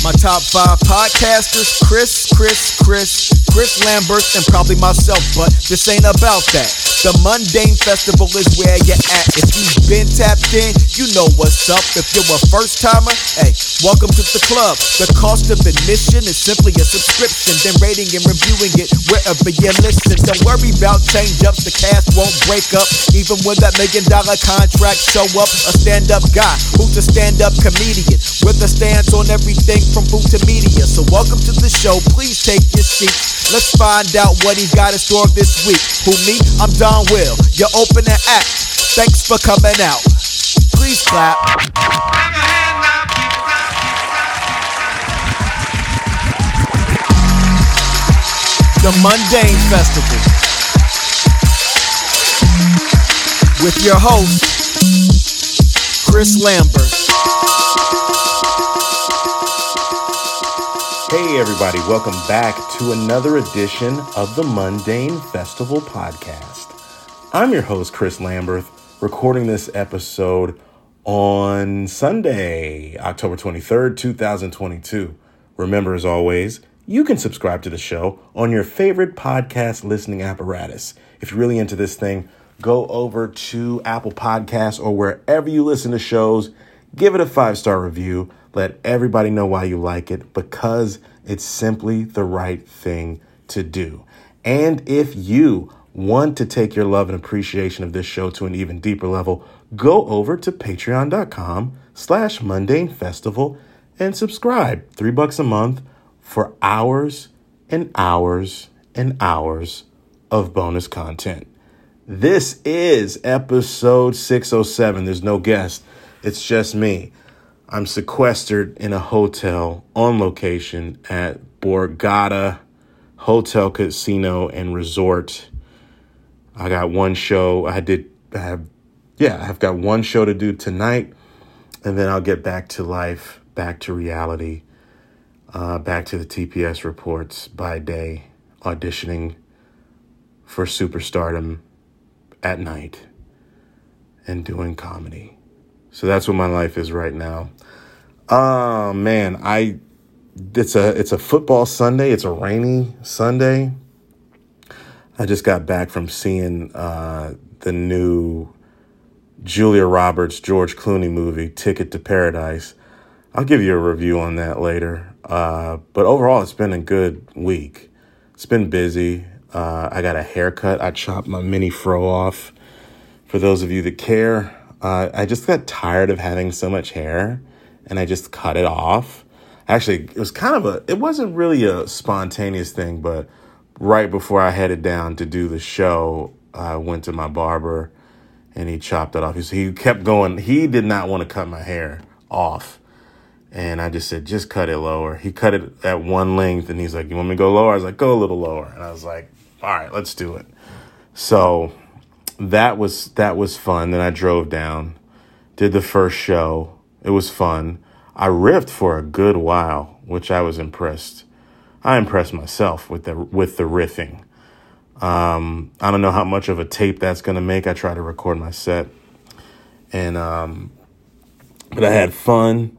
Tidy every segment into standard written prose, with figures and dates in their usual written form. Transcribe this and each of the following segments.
My top 5 podcasters, Chris Lambert, and probably myself, but this ain't about that. The Mundane Festival is where you're at. If you've been tapped in, you know what's up. If you're a first timer, hey, welcome to the club. The cost of admission is simply a subscription, then rating and reviewing it wherever you listen. Don't worry about change-ups, the cast won't break up. Even when that $1 million contract show up, a stand-up guy who's a stand-up comedian with a stance on everything from food to media. So welcome to the show, please take your seats. Let's find out what he's got in store this week. Who me? I'm Don Will, your opening act. Thanks for coming out. Please clap. The Mundane Festival with your host, Chris Lambert. Hey everybody, welcome back to another edition of the Mundane Festival podcast. I'm your host, Chris Lambert, recording this episode on Sunday, October 23rd, 2022. Remember, as always, you can subscribe to the show on your favorite podcast listening apparatus. If you're really into this thing, go over to Apple Podcasts or wherever you listen to shows, give it a 5-star review. Let everybody know why you like it, because it's simply the right thing to do. And if you want to take your love and appreciation of this show to an even deeper level, go over to patreon.com/Mundane Festival and subscribe. $3 a month for hours and hours and hours of bonus content. This is episode 607. There's no guest. It's just me. I'm sequestered in a hotel on location at Borgata Hotel, Casino, and Resort. I got one show. I've got one show to do tonight, and then I'll get back to life, back to reality, back to the TPS reports by day, auditioning for superstardom at night, and doing comedy. So that's what my life is right now. Oh man, it's a football Sunday. It's a rainy Sunday. I just got back from seeing the new Julia Roberts, George Clooney movie, Ticket to Paradise. I'll give you a review on that later. But overall, it's been a good week. It's been busy. I got a haircut. I chopped my mini fro off. For those of you that care, I just got tired of having so much hair, and I just cut it off. Actually, it was it wasn't really a spontaneous thing, but right before I headed down to do the show, I went to my barber, and he chopped it off. He kept going. He did not want to cut my hair off, and I just said, just cut it lower. He cut it at one length, and he's like, you want me to go lower? I was like, go a little lower. And I was like, all right, let's do it. So that was fun. Then I drove down, did the first show. It was fun. I riffed for a good while, which I was impressed. I impressed myself with the riffing. I don't know how much of a tape that's going to make. I try to record my set, and but I had fun.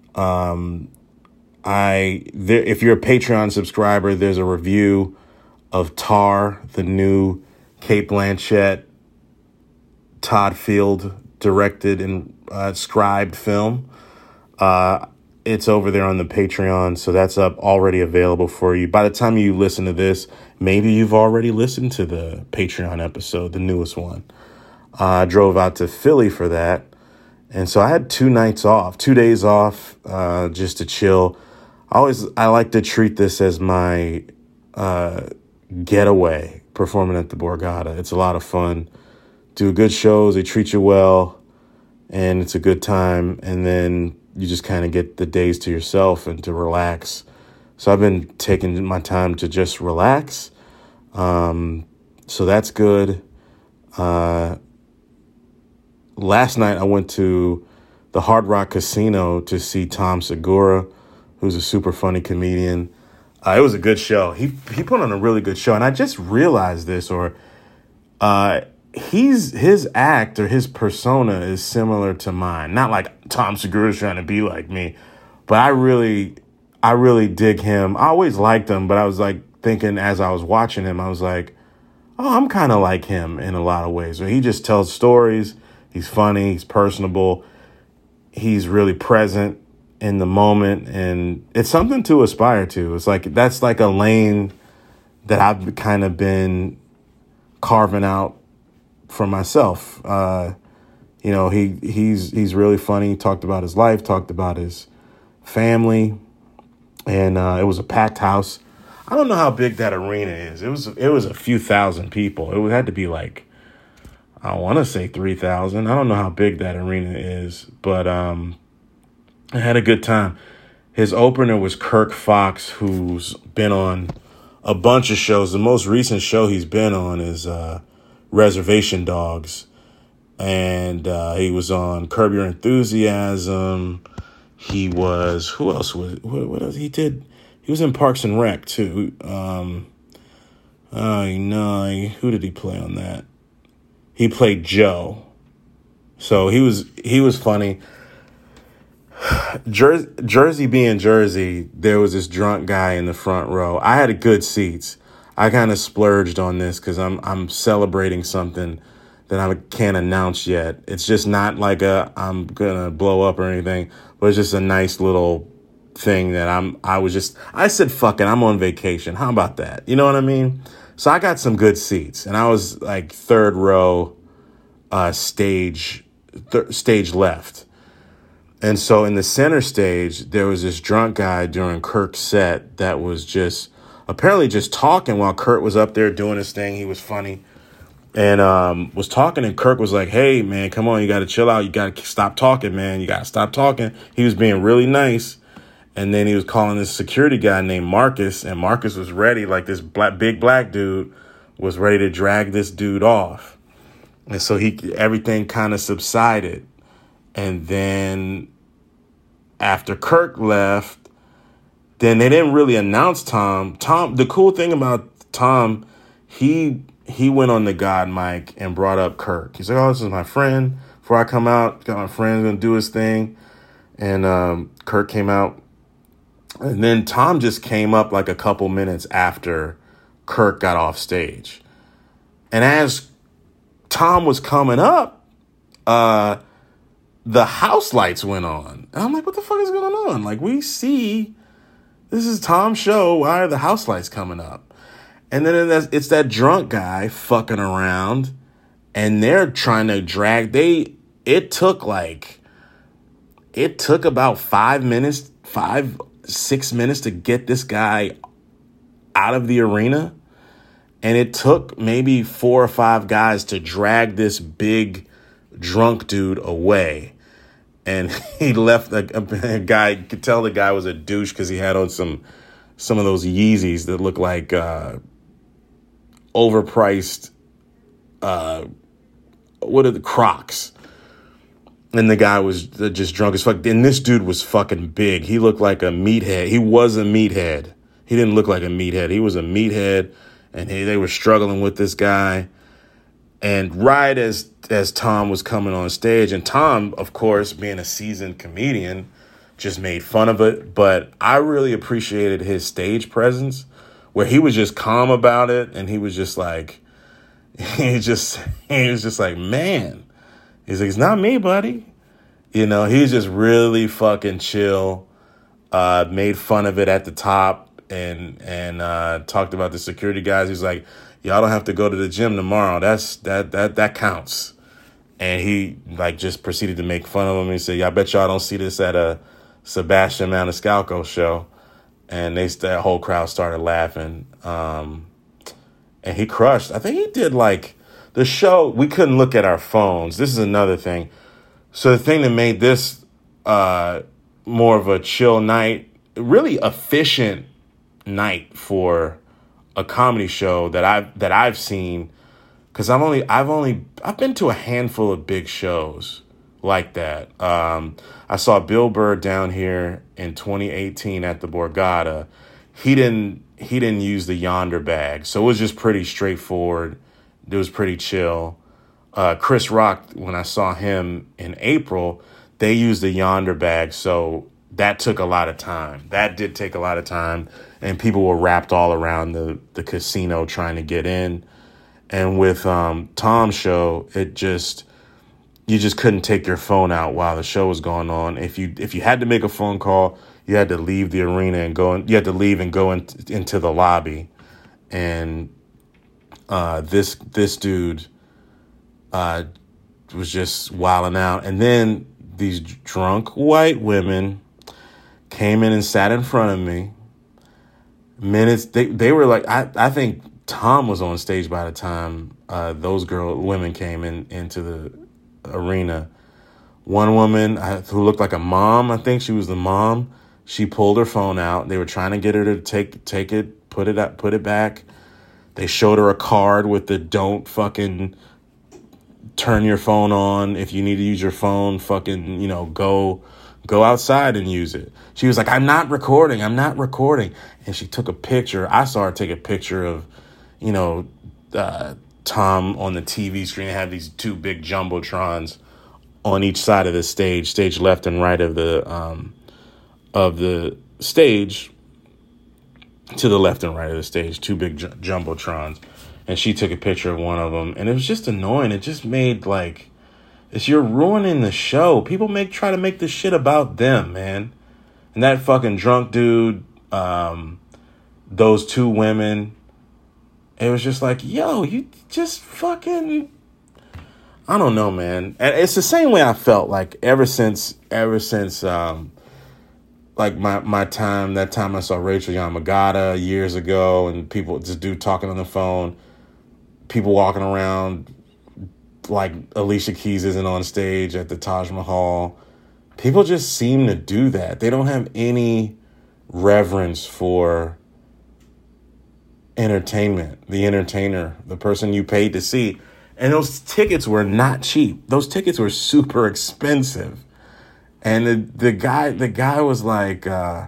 If you're a Patreon subscriber, there's a review of Tar, the new Cate Blanchett, Todd Field directed and scribed film. It's over there on the Patreon, so that's up, already available for you. By the time you listen to this, maybe you've already listened to the Patreon episode, the newest one. I drove out to Philly for that, and so I had 2 days off, just to chill. I like to treat this as my getaway, performing at the Borgata. It's a lot of fun. Do good shows, they treat you well, and it's a good time. And then you just kind of get the days to yourself and to relax. So I've been taking my time to just relax. So that's good. Last night I went to the Hard Rock Casino to see Tom Segura, who's a super funny comedian. It was a good show. He put on a really good show. And I just realized this, his act or his persona is similar to mine. Not like Tom Segura's trying to be like me, but I I really dig him. I always liked him, but I was like thinking as I was watching him, I was like, oh, I'm kind of like him in a lot of ways. Where he just tells stories. He's funny. He's personable. He's really present in the moment, and it's something to aspire to. It's like that's like a lane that I've kind of been carving out for myself. He's really funny. He talked about his life, talked about his family, and it was a packed house. I don't know how big that arena is. It was a few thousand people. It had to be like, I want to say 3,000. I don't know how big that arena is, but I had a good time. His opener was Kirk Fox, who's been on a bunch of shows. The most recent show he's been on is Reservation Dogs. And he was on Curb Your Enthusiasm. He was, who else was, what else he did? He was in Parks and Rec too. Who did he play on that? He played Joe. So he was funny. Jersey being Jersey, there was this drunk guy in the front row. I had good seats. I kind of splurged on this because I'm celebrating something that I can't announce yet. It's just not like I'm gonna blow up or anything, but it's just a nice little thing that I said, fuck it, I'm on vacation. How about that? You know what I mean? So I got some good seats, and I was like third row, stage left. And so in the center stage, there was this drunk guy during Kirk's set that was just apparently just talking while Kurt was up there doing his thing. He was funny and was talking, and Kirk was like, hey, man, come on, you got to chill out. You got to stop talking, man. You got to stop talking. He was being really nice. And then he was calling this security guy named Marcus, and Marcus was ready, like this big black dude was ready to drag this dude off. And so everything kind of subsided. And then after Kirk left, then they didn't really announce Tom. The cool thing about Tom, he went on the God mic and brought up Kirk. He's like, oh, this is my friend. Before I come out, got my friend going to do his thing. And Kirk came out. And then Tom just came up like a couple minutes after Kirk got off stage. And as Tom was coming up, the house lights went on. And I'm like, what the fuck is going on? Like, we see this is Tom's show. Why are the house lights coming up? And then it's that drunk guy fucking around, and they're trying to drag. It took about 6 minutes to get this guy out of the arena. And it took maybe 4 or 5 guys to drag this big drunk dude away. And he left a guy, you could tell the guy was a douche because he had on some of those Yeezys that look like overpriced, what are the Crocs? And the guy was just drunk as fuck. And this dude was fucking big. He looked like a meathead. He was a meathead. He didn't look like a meathead. He was a meathead. And they were struggling with this guy. And right as Tom was coming on stage, and Tom, of course, being a seasoned comedian, just made fun of it. But I really appreciated his stage presence, where he was just calm about it. And he was just like, he was just like, man. He's like, it's not me, buddy. You know, he's just really fucking chill. Made fun of it at the top and talked about the security guys. He's like, y'all don't have to go to the gym tomorrow. That counts. And he like just proceeded to make fun of him. He said, yeah, I bet y'all don't see this at a Sebastian Maniscalco show. And that whole crowd started laughing. And he crushed. I think he did like the show. We couldn't look at our phones. This is another thing. So the thing that made this more of a chill night, really efficient night for a comedy show that I've seen, because I've been to a handful of big shows like that. I saw Bill Burr down here in 2018 at the Borgata. He didn't use the Yonder bag, so it was just pretty straightforward. It was pretty chill. Chris Rock, when I saw him in April, they used the Yonder bag, so that took a lot of time. That did take a lot of time. And people were wrapped all around the casino trying to get in. And with Tom's show, you just couldn't take your phone out while the show was going on. If you had to make a phone call, you had to leave the arena and go into the lobby. And this dude was just wilding out. And then these drunk white women came in and sat in front of me. They were like, I think Tom was on stage by the time those women came into the arena. One woman who looked like a mom, I think she was the mom, she pulled her phone out. They were trying to get her to take it, put it back. They showed her a card with the don't fucking turn your phone on. If you need to use your phone, fucking, go outside and use it. She was like, I'm not recording. And she took a picture. I saw her take a picture of, Tom on the TV screen. They had these two big jumbotrons on each side of the stage left and right of the stage, to the left and right of the stage, two big jumbotrons. And she took a picture of one of them. And it was just annoying. It just made you're ruining the show. People try to make this shit about them, man. And that fucking drunk dude, those two women, it was just like, yo, you just fucking, I don't know, man. And it's the same way I felt like ever since like my time, that time I saw Rachel Yamagata years ago, and this dude talking on the phone, people walking around like Alicia Keys isn't on stage at the Taj Mahal. People just seem to do that. They don't have any reverence for entertainment, the entertainer, the person you paid to see. And those tickets were not cheap. Those tickets were super expensive. And the guy was like,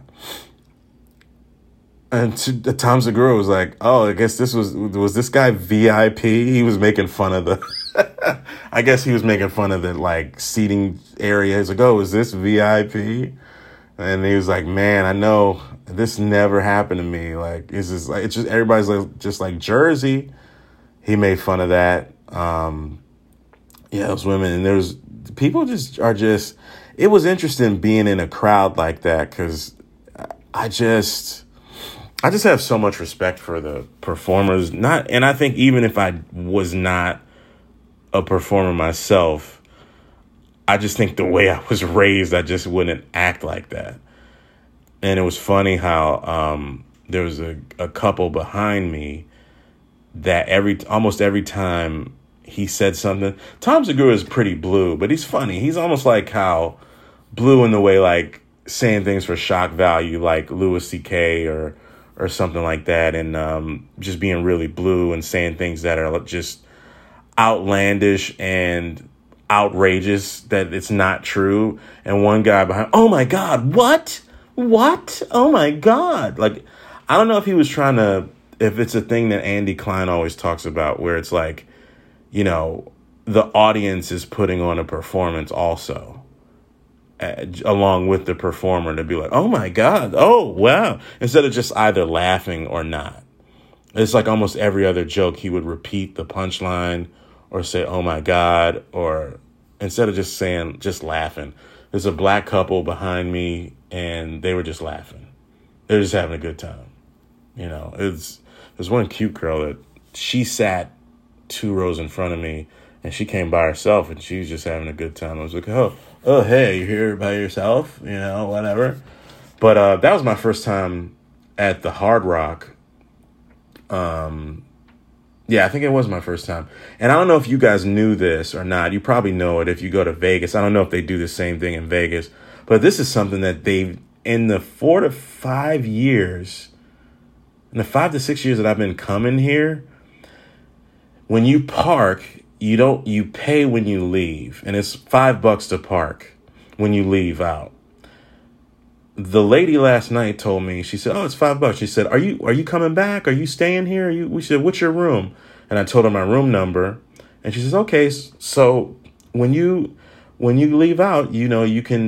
and Tom Segura was like, oh, I guess was this guy VIP? He was making fun of I guess he was making fun of the like seating area. He's like, oh, is this VIP? And he was like, man, I know this never happened to me. Like, it's just everybody's just like Jersey. He made fun of that. Those women, and there's people it was interesting being in a crowd like that, because I just have so much respect for the performers. And I think even if I was not a performer myself, I just think the way I was raised, I just wouldn't act like that. And it was funny how there was a couple behind me that almost every time he said something, Tom Segura is pretty blue, but he's funny. He's almost like how blue in the way, like saying things for shock value, like Louis C.K. or something like that, and just being really blue and saying things that are just outlandish and outrageous, that it's not true. And one guy behind, oh my God, what? Oh my God. Like, I don't know if he was trying to, if it's a thing that Andy Klein always talks about, where it's like, the audience is putting on a performance also, along with the performer, to be like, oh my God, oh wow, instead of just either laughing or not. It's like almost every other joke he would repeat the punchline or say, oh my God, or instead of just laughing. There's a black couple behind me and they were just laughing. They were just having a good time. There's one cute girl that she sat 2 rows in front of me, and she came by herself and she was just having a good time. I was like, oh, hey, you're here by yourself, whatever. But that was my first time at the Hard Rock. I think it was my first time. And I don't know if you guys knew this or not. You probably know it if you go to Vegas. I don't know if they do the same thing in Vegas. But this is something that in the 4 to 5 years, in the 5 to 6 years that I've been coming here, when you park, you pay when you leave, and it's $5 to park when you leave out. The lady last night told me, she said, oh, it's $5. She said, are you coming back? Are you staying here? We said, what's your room? And I told her my room number, and she says, okay, so when you leave out, you can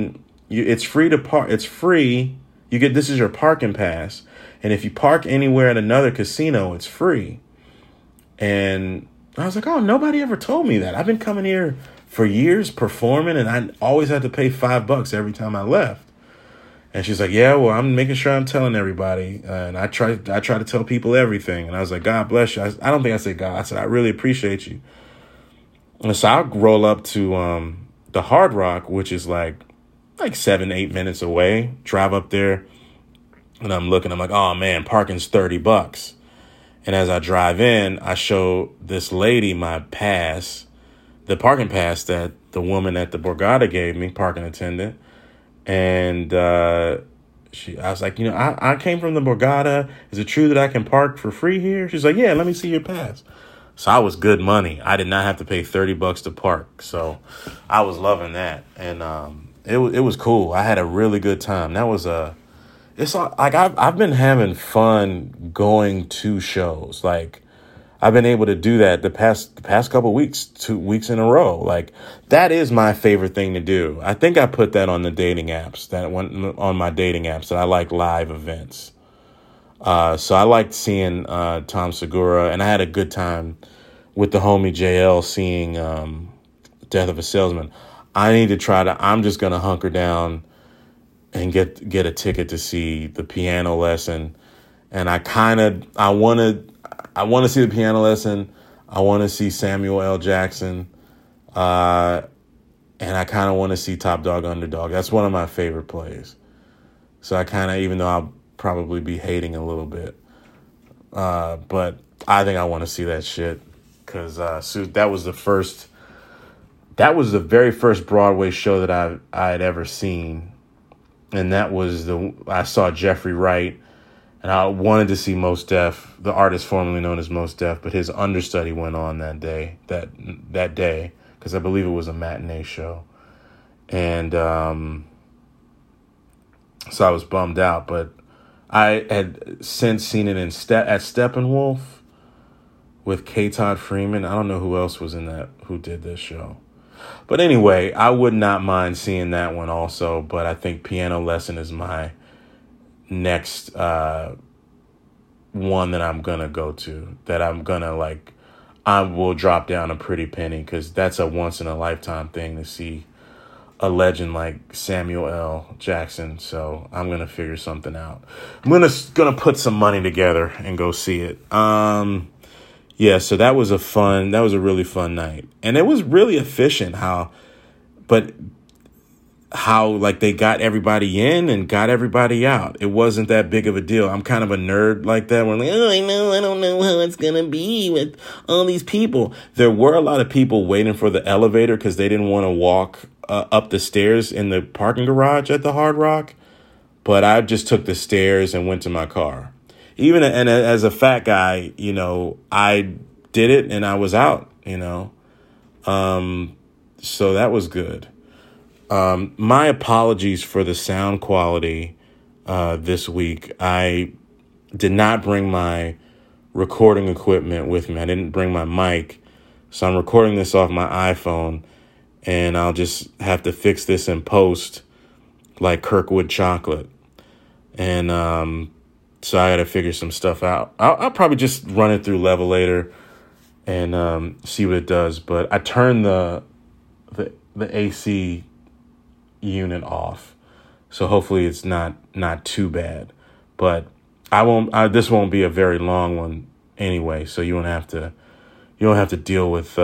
it's free to park. It's free. This is your parking pass. And if you park anywhere at another casino, it's free. And I was like, oh, nobody ever told me that. I've been coming here for years performing, and I always had to pay $5 every time I left. And she's like, yeah, well, I'm making sure I'm telling everybody. And I try to tell people everything. And I was like, God bless you. I don't think I said God. I said, I really appreciate you. And so I roll up to the Hard Rock, which is like 7-8 minutes away. Drive up there, and I'm like, oh man, parking's $30. And as I drive in, I show this lady my pass, the parking pass that the woman at the Borgata gave me, parking attendant. And I was like, I came from the Borgata. Is it true that I can park for free here? She's like, yeah, let me see your pass. So I was good money. I did not have to pay $30 to park. So I was loving that. And it was cool. I had a really good time. That was it's like I've been having fun going to shows. Like I've been able to do that the past couple weeks, 2 weeks in a row. Like that is my favorite thing to do. I think I put that on the dating apps, on my dating apps, that I like live events. So I liked seeing Tom Segura, and I had a good time with the homie JL seeing Death of a Salesman. I'm just going to hunker down and get a ticket to see the Piano Lesson. And I want to see the Piano Lesson. I want to see Samuel L. Jackson. And I kind of want to see Top Dog Underdog. That's one of my favorite plays. So I kind of, even though I'll probably be hating a little bit, but I think I want to see that shit. Because that was the very first Broadway show that I had ever seen. And that was I saw Jeffrey Wright, and I wanted to see Mos Def, the artist formerly known as Mos Def, but his understudy went on that day, because I believe it was a matinee show. And so I was bummed out, but I had since seen it at Steppenwolf with K. Todd Freeman. I don't know who else was in that, who did this show. But anyway, I would not mind seeing that one also, but I think Piano Lesson is my next one that I'm going to go to, that I'm going to I will drop down a pretty penny, because that's a once-in-a-lifetime thing to see a legend like Samuel L. Jackson. So I'm going to figure something out. I'm going to put some money together and go see it. Yeah, so that was a really fun night. And it was really efficient how they got everybody in and got everybody out. It wasn't that big of a deal. I'm kind of a nerd like that. We're like, I don't know how it's going to be with all these people. There were a lot of people waiting for the elevator because they didn't want to walk up the stairs in the parking garage at the Hard Rock. But I just took the stairs and went to my car. And as a fat guy, I did it and I was out, so that was good. My apologies for the sound quality this week. I did not bring my recording equipment with me. I didn't bring my mic, so I'm recording this off my iPhone, and I'll just have to fix this in post like Kirkwood Chocolate. And so I got to figure some stuff out. I'll probably just run it through Levelator and see what it does. But I turned the AC unit off, so hopefully it's not too bad. But this won't be a very long one anyway, so you don't have to deal with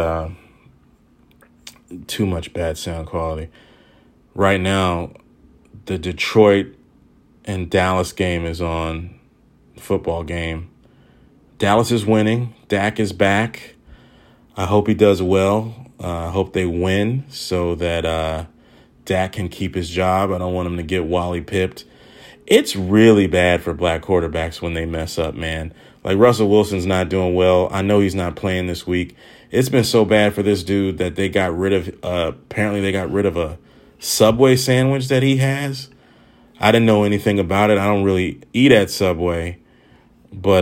too much bad sound quality. Right now, the Detroit and Dallas game is on. Football game. Dallas is winning. Dak is back. I hope he does well. I hope they win so that Dak can keep his job. I don't want him to get Wally pipped. It's really bad for black quarterbacks when they mess up, man. Like Russell Wilson's not doing well. I know he's not playing this week. It's been so bad for this dude that they got rid of, apparently they got rid of a Subway sandwich that he has. I didn't know anything about it. I don't really eat at Subway. But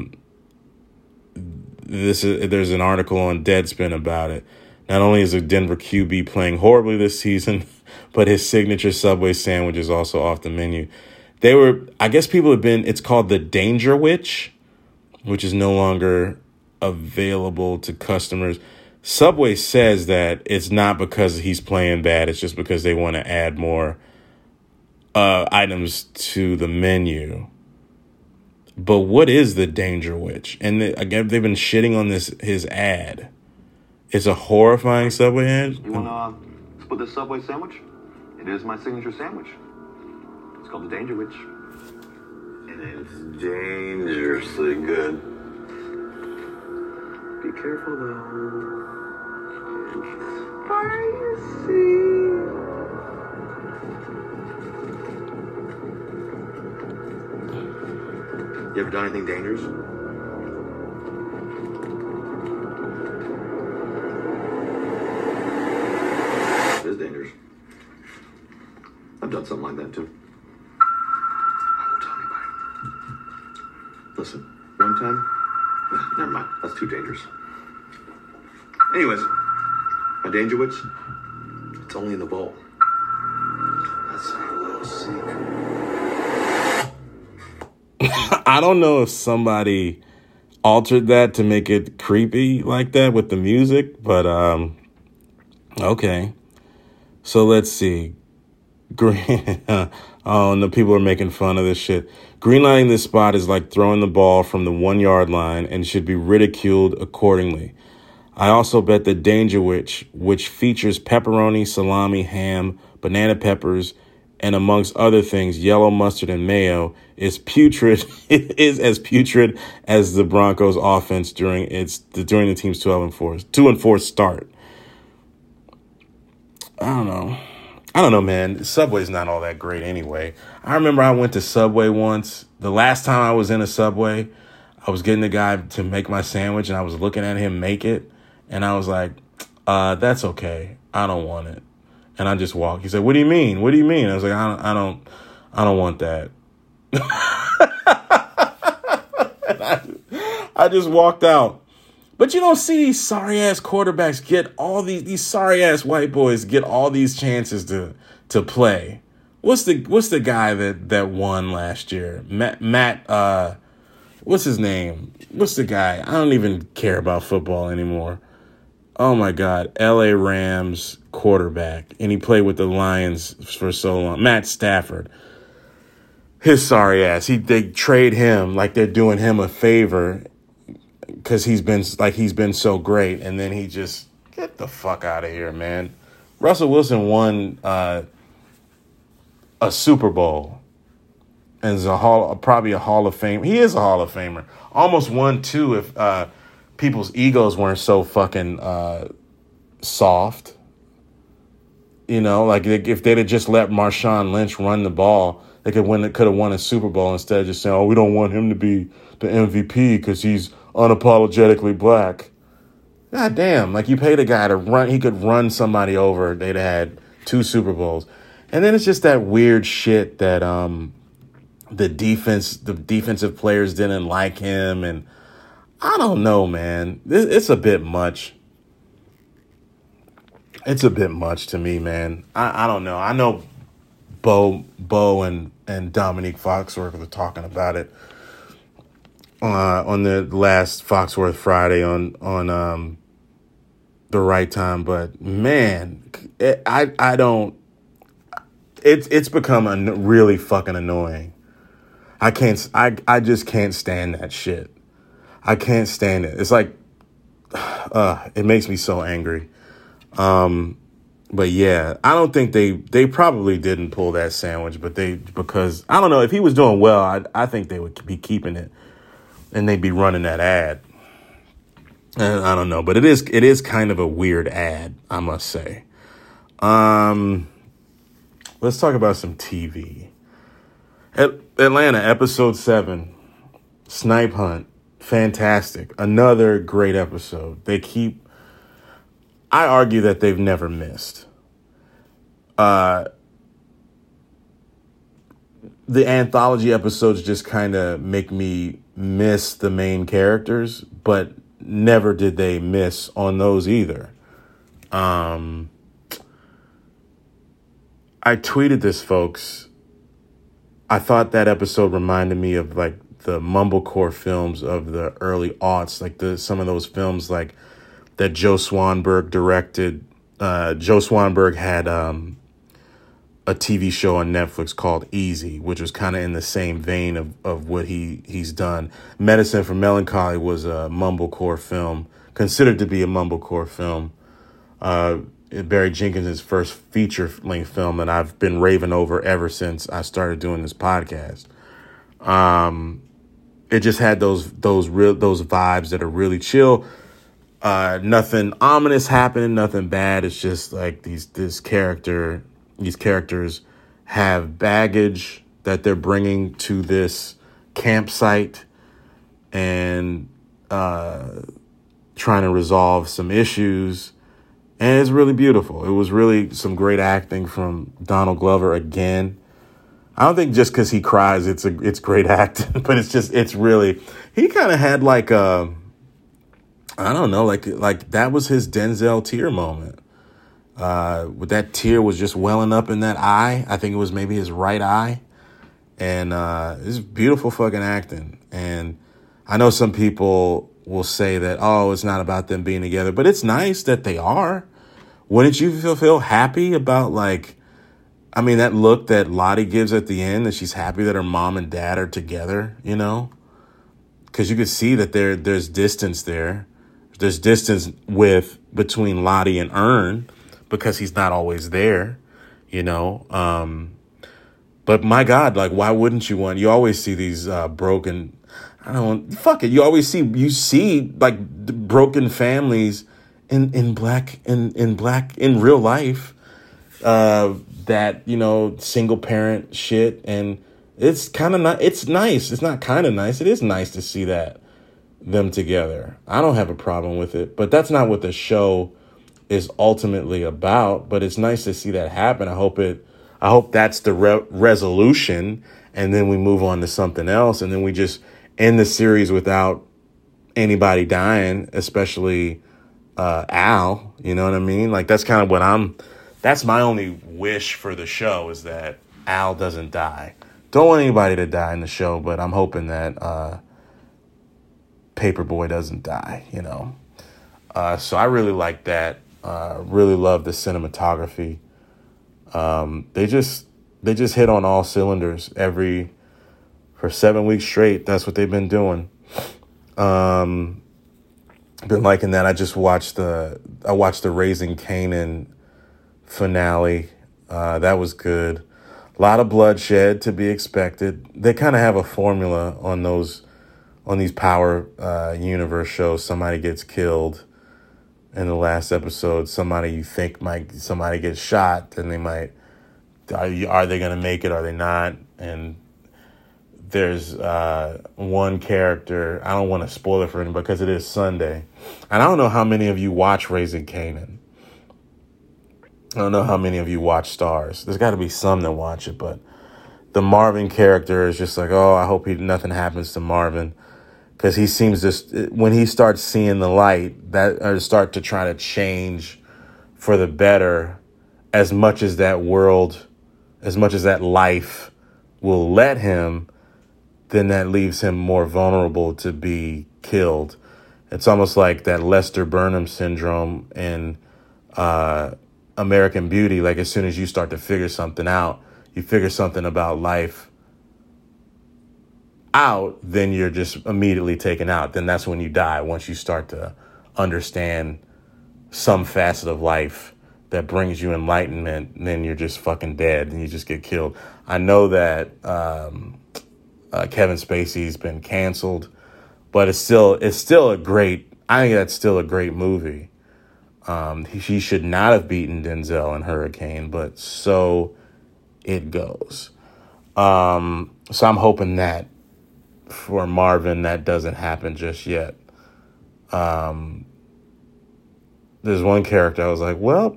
there's an article on Deadspin about it. Not only is the Denver QB playing horribly this season, but his signature Subway sandwich is also off the menu. I guess people have been, it's called the Danger Witch, which is no longer available to customers. Subway says that it's not because he's playing bad. It's just because they want to add more items to the menu. But what is the Danger Witch? And again, they've been shitting on his ad. It's a horrifying Subway ad. You want to split this Subway sandwich? It is my signature sandwich. It's called the Danger Witch. And it's dangerously good. Be careful, though. It's spicy. You ever done anything dangerous? It is dangerous. I've done something like that, too. I won't tell anybody. Listen, one time... Never mind. That's too dangerous. Anyways, my Danger Witch, it's only in the bowl. That's our little secret. I don't know if somebody altered that to make it creepy like that with the music, but okay. So let's see. Oh, no, people are making fun of this shit. Greenlighting this spot is like throwing the ball from the 1 yard line and should be ridiculed accordingly. I also bet the Danger Witch, which features pepperoni, salami, ham, banana peppers, and amongst other things, yellow mustard and mayo, is putrid. It is as putrid as the Broncos offense during the team's 2-4 start. I don't know, man. Subway's not all that great anyway. I remember I went to Subway once. The last time I was in a Subway, I was getting the guy to make my sandwich, and I was looking at him make it, and I was like, that's okay. I don't want it. And I just walked. He said, "What do you mean? What do you mean?" I was like, I don't want that. I just walked out. But you don't see these sorry ass quarterbacks get all these sorry ass white boys get all these chances to play. What's the guy that won last year? Matt what's his name? What's the guy? I don't even care about football anymore. Oh my God, LA Rams quarterback, and he played with the Lions for so long. Matt Stafford. His sorry ass. They trade him like they're doing him a favor because he's been so great, and then he just get the fuck out of here, man. Russell Wilson won a Super Bowl and is probably a Hall of Fame. He is a Hall of Famer. Almost won two if people's egos weren't so fucking soft. You know, like if they'd have just let Marshawn Lynch run the ball, they could have won a Super Bowl instead of just saying, "Oh, we don't want him to be the MVP because he's unapologetically black." God damn, like you paid a guy to run, he could run somebody over. They'd have had 2 Super Bowls. And then it's just that weird shit that the defensive players didn't like him, and I don't know, man. It's a bit much. It's a bit much to me, man. I don't know. I know Bo and Dominique Foxworth were talking about it on the last Foxworth Friday on the right time, but man, I don't. It's become really fucking annoying. I just can't stand that shit. I can't stand it. It's like, it makes me so angry. But yeah, I don't think they probably didn't pull that sandwich, but because I don't know, if he was doing well, I think they would be keeping it and they'd be running that ad. And I don't know, but it is kind of a weird ad, I must say. Let's talk about some TV. Atlanta, episode 7, Snipe Hunt. Fantastic. Another great episode. I argue that they've never missed. The anthology episodes just kind of make me miss the main characters, but never did they miss on those either. I tweeted this, folks. I thought that episode reminded me of like the mumblecore films of the early aughts, like some of those films like that Joe Swanberg directed. Joe Swanberg had a TV show on Netflix called Easy, which was kind of in the same vein of what he's done. Medicine for Melancholy was a mumblecore film, considered to be a mumblecore film. Barry Jenkins' first feature-length film, and I've been raving over ever since I started doing this podcast. It just had those vibes that are really chill. Nothing ominous happening, nothing bad. It's just like these characters have baggage that they're bringing to this campsite and trying to resolve some issues. And it's really beautiful. It was really some great acting from Donald Glover again. I don't think just because he cries, it's great acting, but it's really, he kind of had like I don't know, like that was his Denzel tear moment. With that tear was just welling up in that eye. I think it was maybe his right eye. And it's beautiful fucking acting. And I know some people will say that, oh, it's not about them being together, but it's nice that they are. Wouldn't you feel happy about that look that Lottie gives at the end, that she's happy that her mom and dad are together, you know? Because you could see that there's distance there. There's distance between Lottie and Ern because he's not always there, you know? But my God, like, why wouldn't you want? You always see these broken. Fuck it. You always see like broken families in real life. That, you know, single parent shit, and it's kind of not. It's nice. It's not kind of nice. It is nice to see them together. I don't have a problem with it, but that's not what the show is ultimately about. But it's nice to see that happen. I hope that's the resolution, and then we move on to something else, and then we just end the series without anybody dying, especially Al. You know what I mean? Like, that's kind of that's my only wish for the show, is that Al doesn't die. Don't want anybody to die in the show, but I'm hoping that Paperboy doesn't die, you know. So I really like that. Really love the cinematography. They just hit on all cylinders for 7 weeks straight. That's what they've been doing. Been liking that. I watched the Raising Kanan finale. That was good. A lot of bloodshed to be expected. They kind of have a formula on these Power Universe shows. Somebody gets killed in the last episode. Somebody gets shot, and they might. Are they going to make it? Are they not? And there's one character. I don't want to spoil it for anybody because it is Sunday, and I don't know how many of you watch Raising Kanan. I don't know how many of you watch Stars. There's got to be some that watch it, but the Marvin character is just like, oh, I hope nothing happens to Marvin, because he seems when he starts seeing the light, or start to try to change for the better, as much as that life will let him, then that leaves him more vulnerable to be killed. It's almost like that Lester Burnham syndrome in American Beauty. Like, as soon as you start to figure something out, you figure something about life out, then you're just immediately taken out. Then that's when you die, once you start to understand some facet of life that brings you enlightenment. And then you're just fucking dead and you just get killed. I know that Kevin Spacey's been canceled, but it's still a great. I think that's still a great movie. He should not have beaten Denzel in Hurricane, but so it goes. So I'm hoping that for Marvin, that doesn't happen just yet. There's one character I was like, well,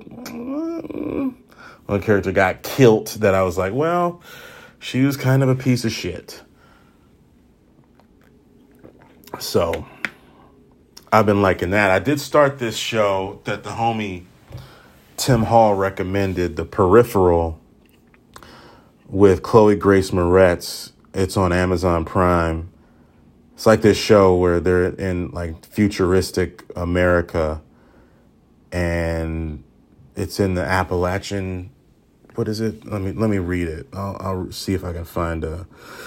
one character got killed that I was like, well, she was kind of a piece of shit. So I've been liking that. I did start this show that the homie Tim Hall recommended, The Peripheral, with Chloe Grace Moretz. It's on Amazon Prime. It's like this show where they're in like futuristic America, and it's in the Appalachian. What is it? Let me read it. I'll see if I can find a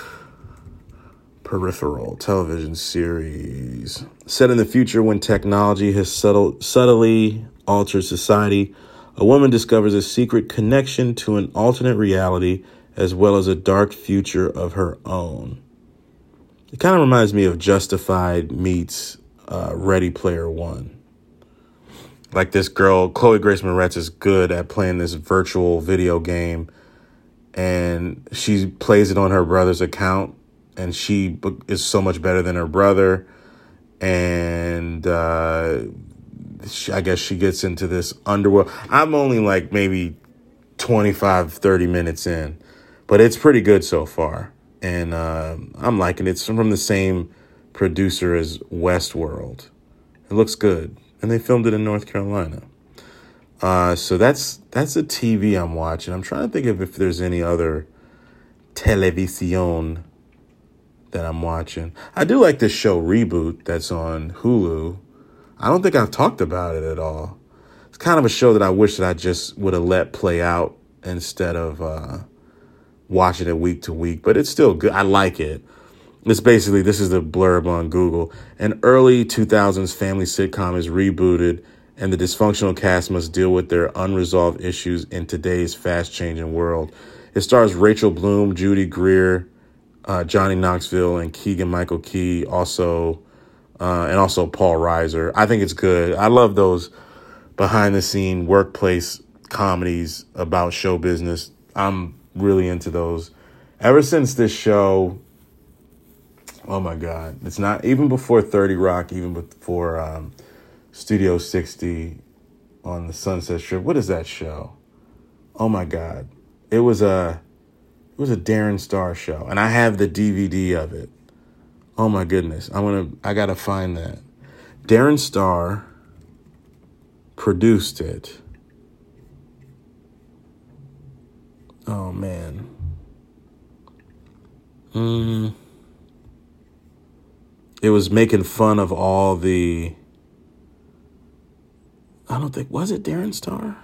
peripheral television series set in the future when technology has subtly altered society. A woman discovers a secret connection to an alternate reality as well as a dark future of her own. It kind of reminds me of Justified meets Ready Player One. Like this girl, Chloe Grace Moretz, is good at playing this virtual video game, and she plays it on her brother's account, and she is so much better than her brother. And I guess she gets into this underworld. I'm only like maybe 25, 30 minutes in, but it's pretty good so far. And I'm liking it. It's from the same producer as Westworld. It looks good. And they filmed it in North Carolina. So that's a TV I'm watching. I'm trying to think of if there's any other televisión that I'm watching. I do like this show Reboot that's on Hulu. I don't think I've talked about it at all. It's kind of a show that I wish that I just would have let play out instead of watching it week to week. But it's still good. I like it. It's basically, this is the blurb on Google. An early 2000s family sitcom is rebooted, and the dysfunctional cast must deal with their unresolved issues in today's fast-changing world. It stars Rachel Bloom, Judy Greer, Johnny Knoxville, and Keegan-Michael Key, and also Paul Reiser. I think it's good. I love those behind-the-scene workplace comedies about show business. I'm really into those. Ever since this show, oh my God, it's not even before 30 Rock, even before Studio 60 on the Sunset Strip. What is that show? Oh my God, it was a Darren Star show, and I have the DVD of it. Oh my goodness, I gotta find that. Darren Star produced it. Oh man. It was making fun of all the, was it Darren Star?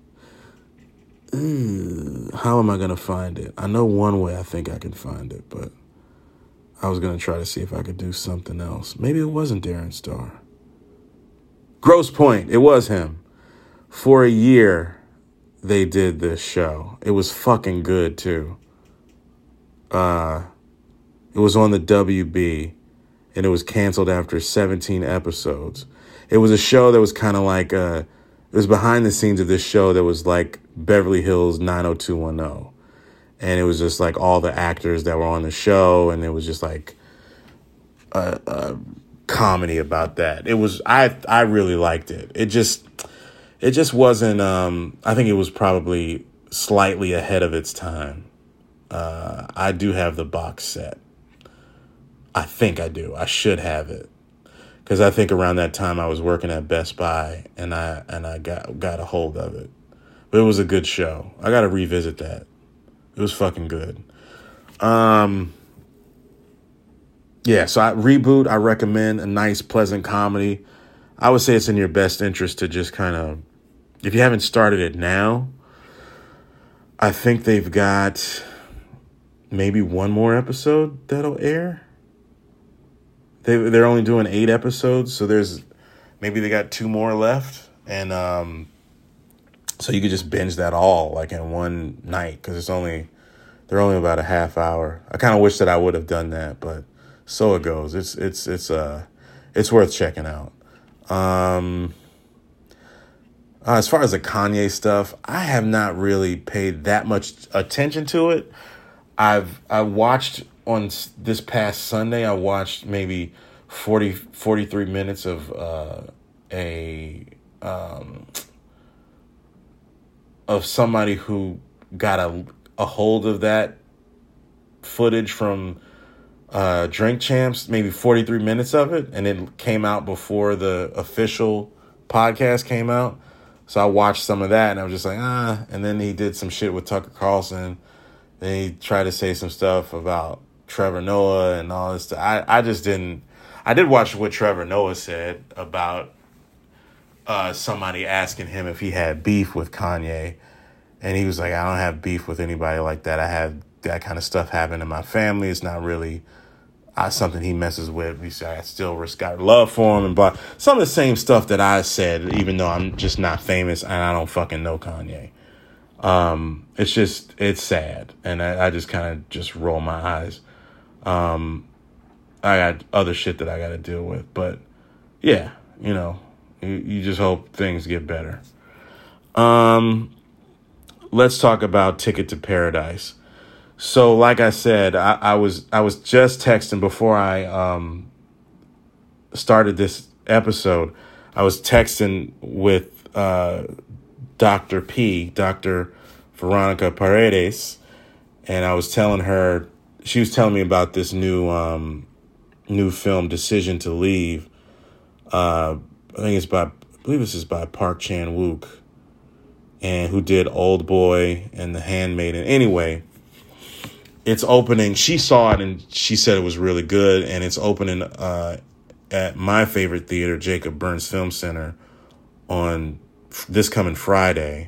How am I going to find it? I know one way I think I can find it, but I was going to try to see if I could do something else. Maybe it wasn't Darren Star. Grosse Pointe, it was him. For a year, they did this show. It was fucking good, too. It was on the WB, and it was canceled after 17 episodes. It was a show that was kind of like, it was behind the scenes of this show that was like Beverly Hills 90210. And it was just like all the actors that were on the show, and it was just like a comedy about that. It was, I really liked it. It just wasn't, I think it was probably slightly ahead of its time. I do have the box set. I think I do. I should have it, because I think around that time I was working at Best Buy, and I got a hold of it. But it was a good show. I got to revisit that. It was fucking good. Yeah. So Reboot, I recommend. A nice, pleasant comedy. I would say it's in your best interest to just kind of, if you haven't started it now, I think they've got maybe one more episode that'll air. They're only doing 8 episodes, so maybe they got 2 more left, and so you could just binge that all like in one night, because they're only about a half hour. I kind of wish that I would have done that, but so it goes. It's worth checking out. As far as the Kanye stuff, I have not really paid that much attention to it. I watched on this past Sunday, I watched maybe 43 minutes of somebody who got a hold of that footage from Drink Champs, maybe 43 minutes of it, and it came out before the official podcast came out. So I watched some of that, and I was just like, and then he did some shit with Tucker Carlson, Then he tried to say some stuff about Trevor Noah and all this stuff. I just didn't. I did watch what Trevor Noah said about somebody asking him if he had beef with Kanye. And he was like, I don't have beef with anybody like that. I have that kind of stuff happen in my family. It's not really something he messes with. He said, I still got love for him. And blah. Some of the same stuff that I said, even though I'm just not famous and I don't fucking know Kanye. It's sad. And I just kind of just roll my eyes. I got other shit that I got to deal with. But yeah, you just hope things get better. Let's talk about Ticket to Paradise. So, like I said, I was just texting before I started this episode. I was texting with Dr. Veronica Paredes, and I was telling her, she was telling me about this new film, Decision to Leave. I believe this is by Park Chan-wook, and who did Old Boy and The Handmaiden. Anyway, it's opening. She saw it and she said it was really good, and it's opening at my favorite theater, Jacob Burns Film Center, on this coming Friday.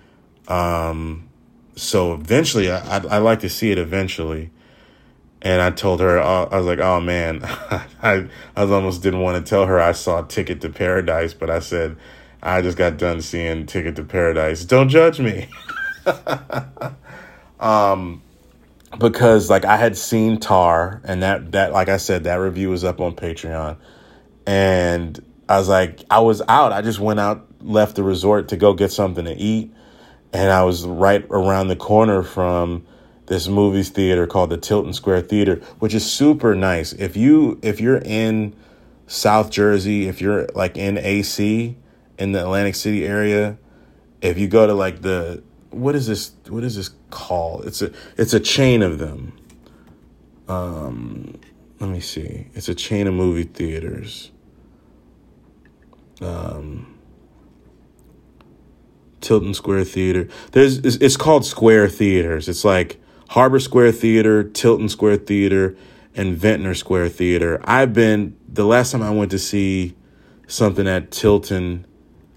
So eventually, I'd like to see it eventually. And I told her, I was like, oh man, I almost didn't want to tell her I saw Ticket to Paradise, but I said, I just got done seeing Ticket to Paradise. Don't judge me. Because like I had seen Tar, and that like I said, that review was up on Patreon. And I was like, I was out. I just went out, left the resort to go get something to eat. And I was right around the corner from this movies theater called the Tilton Square Theater, which is super nice. If you're in South Jersey, if you're like in AC, in the Atlantic City area, if you go to like what is this called? It's a chain of them. Let me see. It's a chain of movie theaters. Tilton Square Theater. It's called Square Theaters. It's like Harbor Square Theater, Tilton Square Theater, and Ventnor Square Theater. The last time I went to see something at Tilton,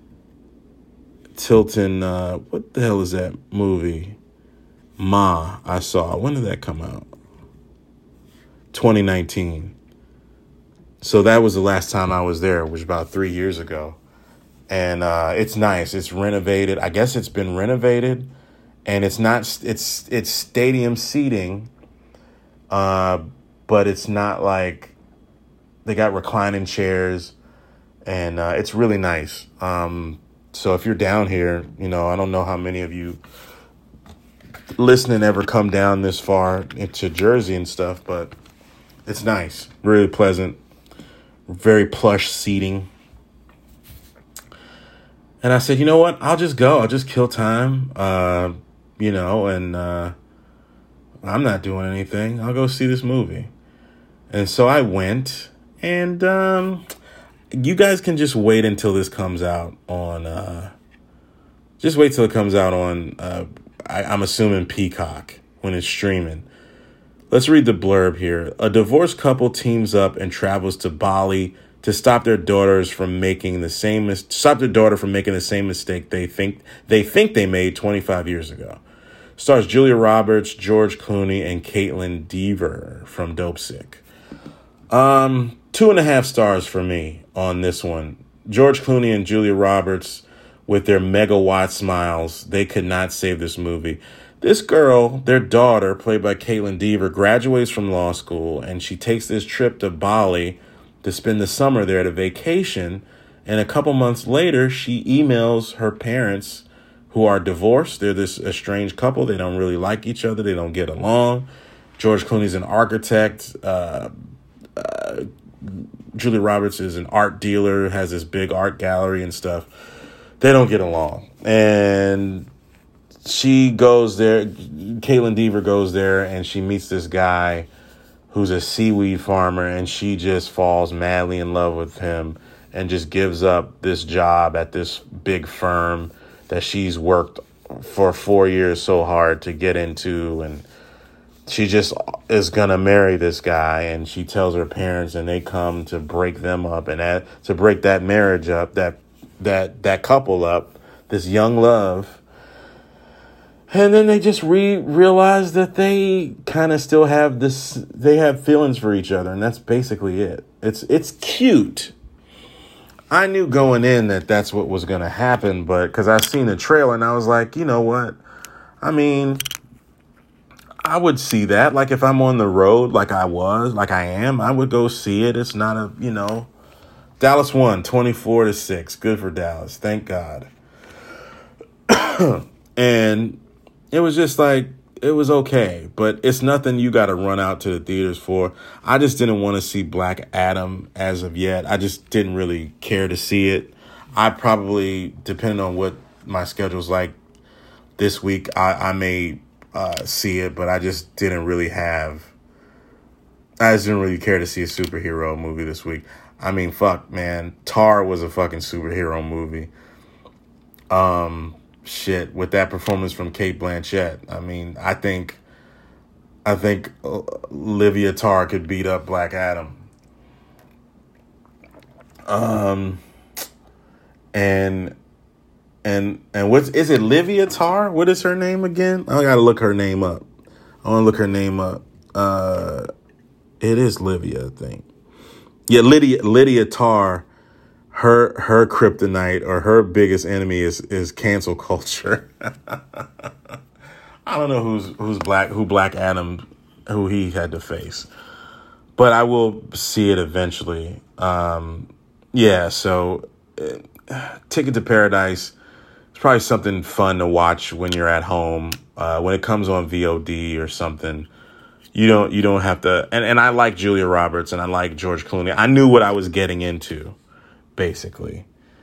what the hell is that movie? Ma, I saw. When did that come out? 2019. So that was the last time I was there, which was about 3 years ago. And it's nice. It's renovated. I guess it's been renovated. And it's stadium seating. But it's not like they got reclining chairs. And it's really nice. So if you're down here, I don't know how many of you listening ever come down this far into Jersey and stuff, but it's nice, really pleasant, very plush seating. And I said, you know what? I'll just go. I'll just kill time, and I'm not doing anything. I'll go see this movie. And so I went, and you guys can just wait until this comes out on, I'm assuming Peacock when it's streaming. Let's read the blurb here. A divorced couple teams up and travels to Bali to stop their daughter from making the same mistake they think they made 25 years ago. Stars Julia Roberts, George Clooney, and Caitlin Dever from Dopesick. 2.5 stars for me on this one. George Clooney and Julia Roberts with their megawatt smiles, they could not save this movie. This girl, their daughter, played by Caitlin Dever, graduates from law school, and she takes this trip to Bali to spend the summer there at a vacation. And a couple months later, she emails her parents, who are divorced. They're this estranged couple. They don't really like each other. They don't get along. George Clooney's an architect. Julia Roberts is an art dealer, has this big art gallery and stuff. They don't get along. And she goes there, Caitlin Dever goes there, and she meets this guy who's a seaweed farmer, and she just falls madly in love with him and just gives up this job at this big firm that she's worked for 4 years so hard to get into. And she just is going to marry this guy, and she tells her parents, and they come to break them up and to break that marriage up, that couple up, this young love. And then they just realize that they kind of still have they have feelings for each other, and that's basically it. It's cute. I knew going in that that's what was going to happen, but because I seen the trailer and I was like, you know what? I mean, I would see that. Like if I'm on the road, like I am, I would go see it. It's not Dallas won 24-6. Good for Dallas. Thank God. And it was just like, it was okay, but it's nothing you got to run out to the theaters for. I just didn't want to see Black Adam as of yet. I just didn't really care to see it. I probably, depending on what my schedule's like this week, I may see it, but I just didn't really care to see a superhero movie this week. I mean, fuck, man. Tar was a fucking superhero movie. Shit, with that performance from Cate Blanchett. I mean, I think Olivia Tar could beat up Black Adam. And what's, is it Livia Tar? What is her name again? I gotta look her name up. I want to look her name up. It is Livia, I think. Yeah, Lydia Tar. Her kryptonite or her biggest enemy is cancel culture. I don't know who Black Adam, who he had to face, but I will see it eventually. Yeah, so Ticket to Paradise. It's probably something fun to watch when you're at home. When it comes on VOD or something, you don't have to. And I like Julia Roberts and I like George Clooney. I knew what I was getting into, basically.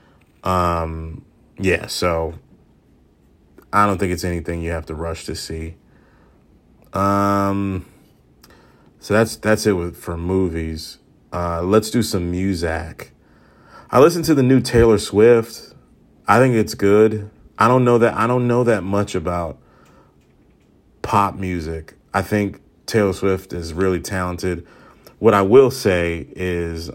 Yeah. So I don't think it's anything you have to rush to see. So that's it for movies. Let's do some music. I listened to the new Taylor Swift. I think it's good. I don't know that much about pop music. I think Taylor Swift is really talented. What I will say is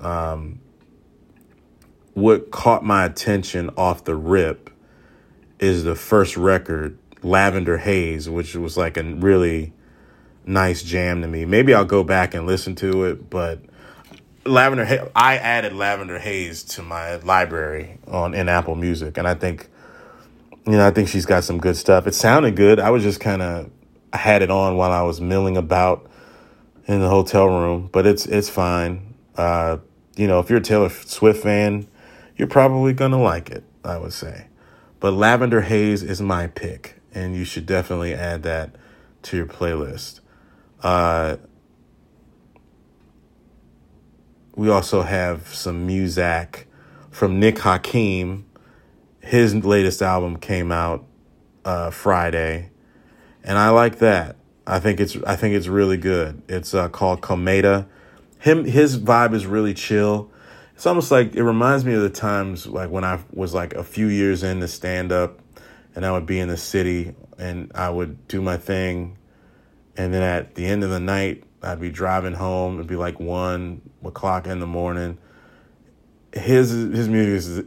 what caught my attention off the rip is the first record, Lavender Haze, which was like a really nice jam to me. Maybe I'll go back and listen to it, but I added Lavender Haze to my library in Apple Music, and I think she's got some good stuff. It sounded good. I was just I had it on while I was milling about in the hotel room, but it's fine. If you're a Taylor Swift fan, you're probably gonna like it, I would say. But Lavender Haze is my pick, and you should definitely add that to your playlist. We also have some music from Nick Hakim. His latest album came out Friday, and I like that. I think it's really good. It's called Cometa. His vibe is really chill. It's almost like, it reminds me of the times like when I was like a few years into stand up, and I would be in the city and I would do my thing, and then at the end of the night I'd be driving home. It'd be like 1 o'clock in the morning. His music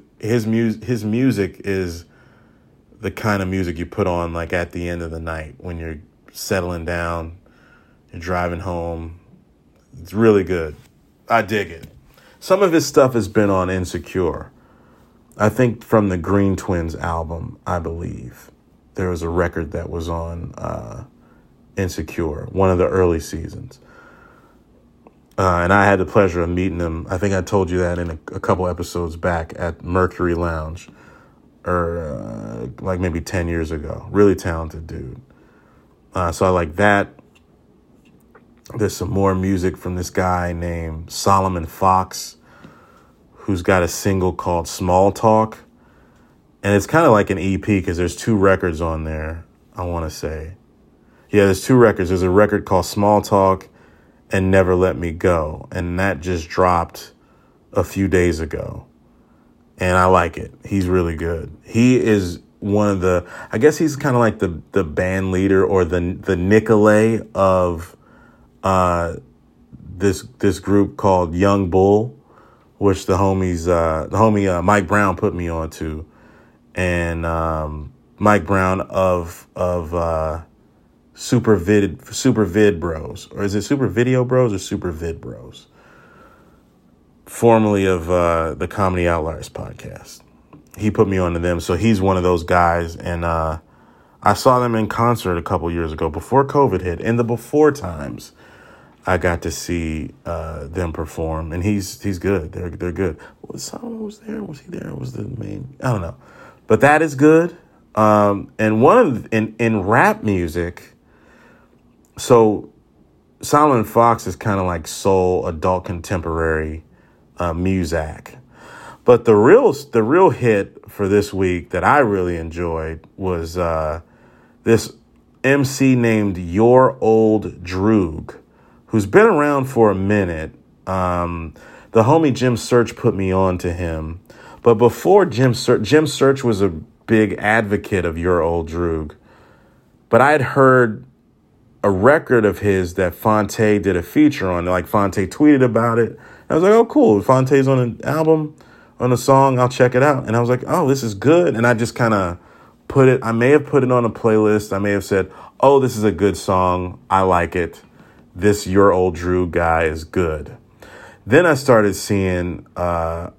is the kind of music you put on like at the end of the night when you're settling down, you're driving home. It's really good. I dig it. Some of his stuff has been on Insecure. I think from the Green Twins album, I believe there was a record that was on Insecure, one of the early seasons. And I had the pleasure of meeting him. I think I told you that in a couple episodes back at Mercury Lounge, or like maybe 10 years ago. Really talented dude. So I like that. There's some more music from this guy named Solomon Fox, who's got a single called Small Talk. And it's kind of like an EP because there's 2 records on there, I want to say. Yeah, there's 2 records. There's a record called Small Talk and Never Let Me Go. And that just dropped a few days ago. And I like it. He's really good. He is one of the, I guess he's kind of like the band leader or the Nicolay of this group called Young Bull, which the homie Mike Brown put me on to. And Mike Brown of Super Vid Bros, or is it Super Video Bros or Super Vid Bros? Formerly of the Comedy Outliers podcast. He put me on to them, so he's one of those guys. And I saw them in concert a couple years ago before COVID hit. In the before times, I got to see them perform, and he's good. They're good. Was Solomon was there? Was he there? Was the main? I don't know, but that is good. And one of in rap music. So Solomon Fox is kind of like soul, adult contemporary music. But the real hit for this week that I really enjoyed was this MC named Your Old Droog, who's been around for a minute. The homie Jim Search put me on to him. But before Jim Search was a big advocate of Your Old Droog. But I had heard a record of his that Fonte did a feature on. Like, Fonte tweeted about it. I was like, oh, cool. Fonte's on an album, on a song. I'll check it out. And I was like, oh, this is good. And I just kind of I may have put it on a playlist. I may have said, oh, this is a good song. I like it. This Your Old Droog guy is good. Then I started seeing a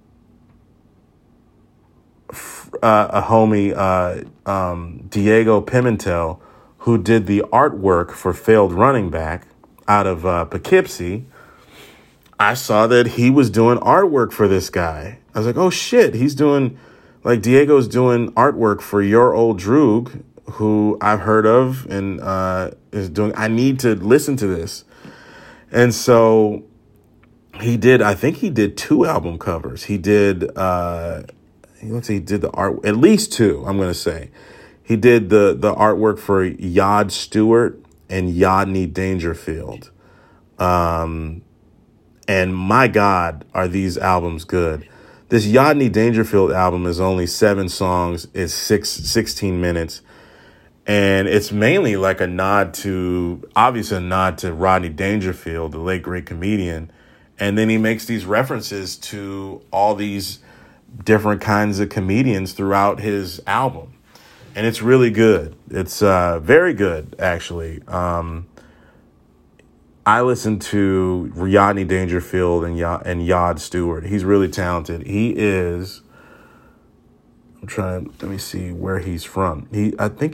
homie, Diego Pimentel, who did the artwork for Failed Running Back out of Poughkeepsie. I saw that he was doing artwork for this guy. I was like, oh shit, Diego's doing artwork for Your Old Droog, who I've heard of and is doing, I need to listen to this. And so he did 2 album covers. He did, he did the art, at least 2, I'm going to say. He did the artwork for Yod Stewart and Yodney Dangerfield. And my God, are these albums good. This Yodney Dangerfield album is only 7 songs. It's 16 minutes. And it's mainly like obviously a nod to Rodney Dangerfield, the late great comedian. And then he makes these references to all these different kinds of comedians throughout his album. And it's really good. It's very good, actually. I listened to Yodney Dangerfield and Yod Stewart. He's really talented. Let me see where he's from. He's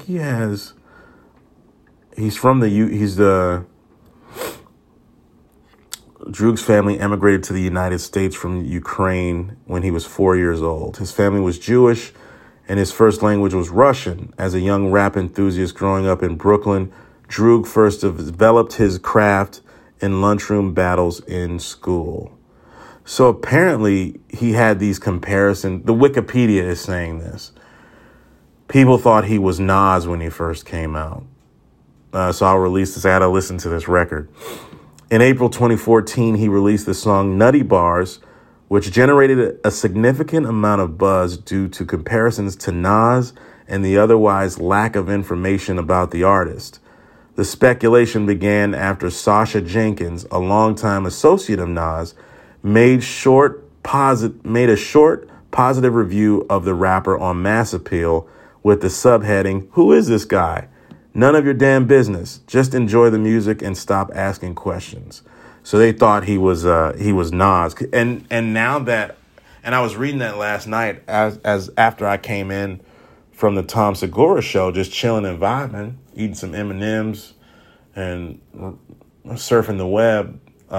Droog's family emigrated to the United States from Ukraine when he was 4 years old. His family was Jewish, and his first language was Russian. As a young rap enthusiast growing up in Brooklyn, Droog first developed his craft in lunchroom battles in school. So apparently he had these comparisons. The Wikipedia is saying this. People thought he was Nas when he first came out. So I'll release this. I had to listen to this record. In April 2014, he released the song Nutty Bars, which generated a significant amount of buzz due to comparisons to Nas and the otherwise lack of information about the artist. The speculation began after Sasha Jenkins, a longtime associate of Nas, made a short positive review of the rapper on Mass Appeal with the subheading, "Who is this guy? None of your damn business. Just enjoy the music and stop asking questions." So they thought he was Nas. And now that, and I was reading that last night as after I came in from the Tom Segura show, just chilling and vibing, eating some M&Ms and surfing the web.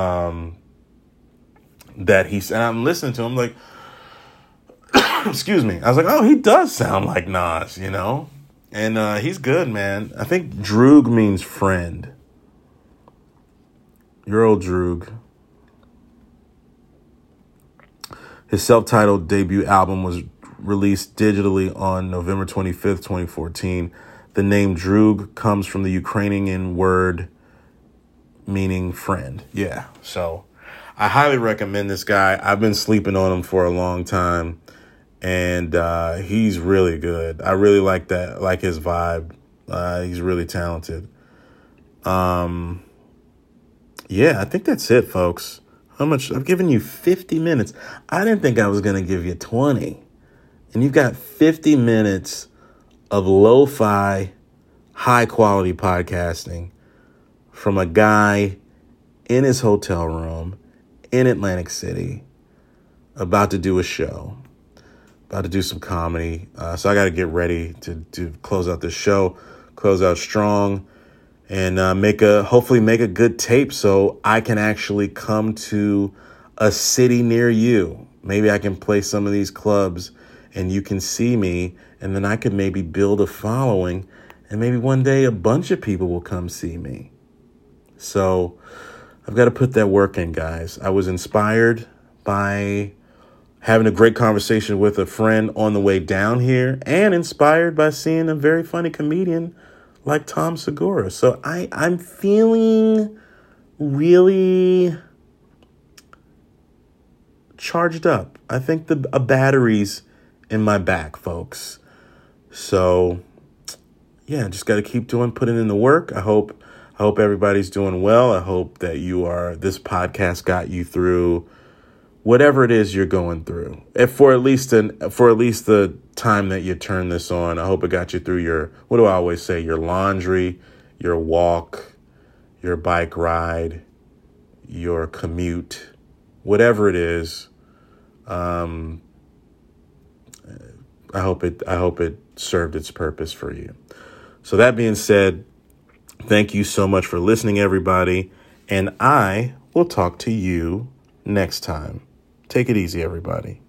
That and I'm listening to him like, excuse me. I was like, oh, he does sound like Nas, you know? And he's good, man. I think Droog means friend. Your Old Droog. His self-titled debut album was released digitally on November 25th, 2014. The name Droog comes from the Ukrainian word meaning friend. Yeah, so I highly recommend this guy. I've been sleeping on him for a long time. And he's really good. I really like that, like his vibe. He's really talented. Yeah, I think that's it, folks. How much? I've given you 50 minutes. I didn't think I was going to give you 20. And you've got 50 minutes of lo-fi, high-quality podcasting from a guy in his hotel room in Atlantic City about to do a show, about to do some comedy. So I got to get ready to close out this show, close out strong, and hopefully make a good tape so I can actually come to a city near you. Maybe I can play some of these clubs and you can see me, and then I could maybe build a following, and maybe one day a bunch of people will come see me. So I've got to put that work in, guys. I was inspired by having a great conversation with a friend on the way down here, and inspired by seeing a very funny comedian like Tom Segura. So I'm feeling really charged up. I think a battery's in my back, folks. So yeah, just got to keep putting in the work. I hope everybody's doing well. I hope that this podcast got you through whatever it is you're going through. For at least the time that you turn this on, I hope it got you through what do I always say? Your laundry, your walk, your bike ride, your commute, whatever it is. I hope it served its purpose for you. So that being said, thank you so much for listening, everybody. And I will talk to you next time. Take it easy, everybody.